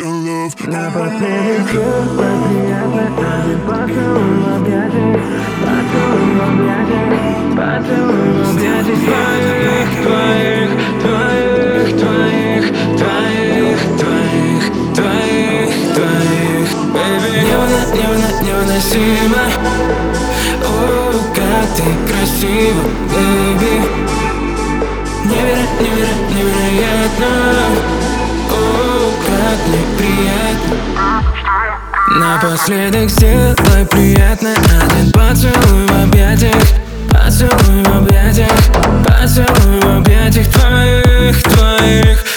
your love. Напоследок чувство приятно, один поцелуй в объятиях, поцелуй в объятиях, поцелуй в объятиях твоих, твоих, твоих, твоих, твоих, твоих, твоих, твоих, baby. Невыносимо, о, как ты красива, baby. Невероятно, о, как мне приятно. Напоследок сделай приятно, один поцелуй в объятиях, поцелуй в объятиях, поцелуй в объятиях твоих, твоих.